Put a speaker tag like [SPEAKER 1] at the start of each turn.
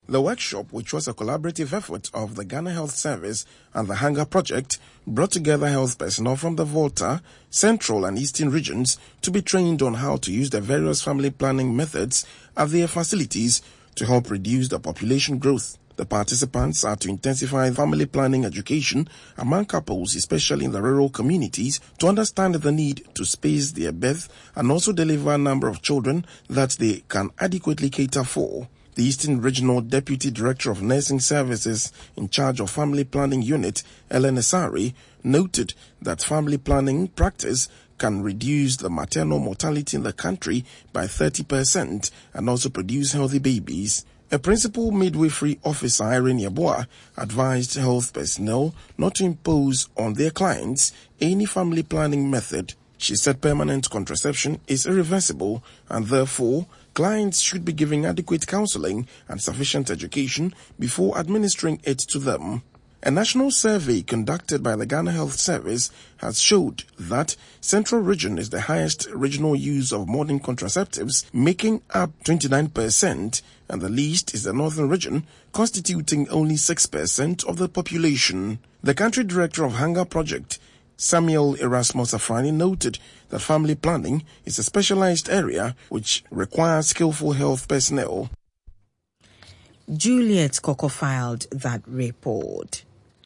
[SPEAKER 1] The workshop, which was a collaborative effort of the Ghana Health Service and the Hunger Project, brought together health personnel from the Volta, Central and Eastern regions to be trained on how to use the various family planning methods at their facilities to help reduce the population growth. The participants are to intensify family planning education among couples, especially in the rural communities, to understand the need to space their birth and also deliver a number of children that they can adequately cater for. The Eastern Regional Deputy Director of Nursing Services in charge of Family Planning Unit, Ellen Esari, noted that family planning practice can reduce the maternal mortality in the country by 30% and also produce healthy babies. A principal midwifery officer, Irene Yeboah, advised health personnel not to impose on their clients any family planning method. She said permanent contraception is irreversible and therefore clients should be given adequate counseling and sufficient education before administering it to them. A national survey conducted by the Ghana Health Service has showed that Central Region is the highest regional use of modern contraceptives, making up 29%, and the least is the Northern Region, constituting only 6% of the population. The country director of Hunger Project, Samuel Erasmus Afani, noted that family planning is a specialized area which requires skillful health personnel.
[SPEAKER 2] Juliet Coco filed that report.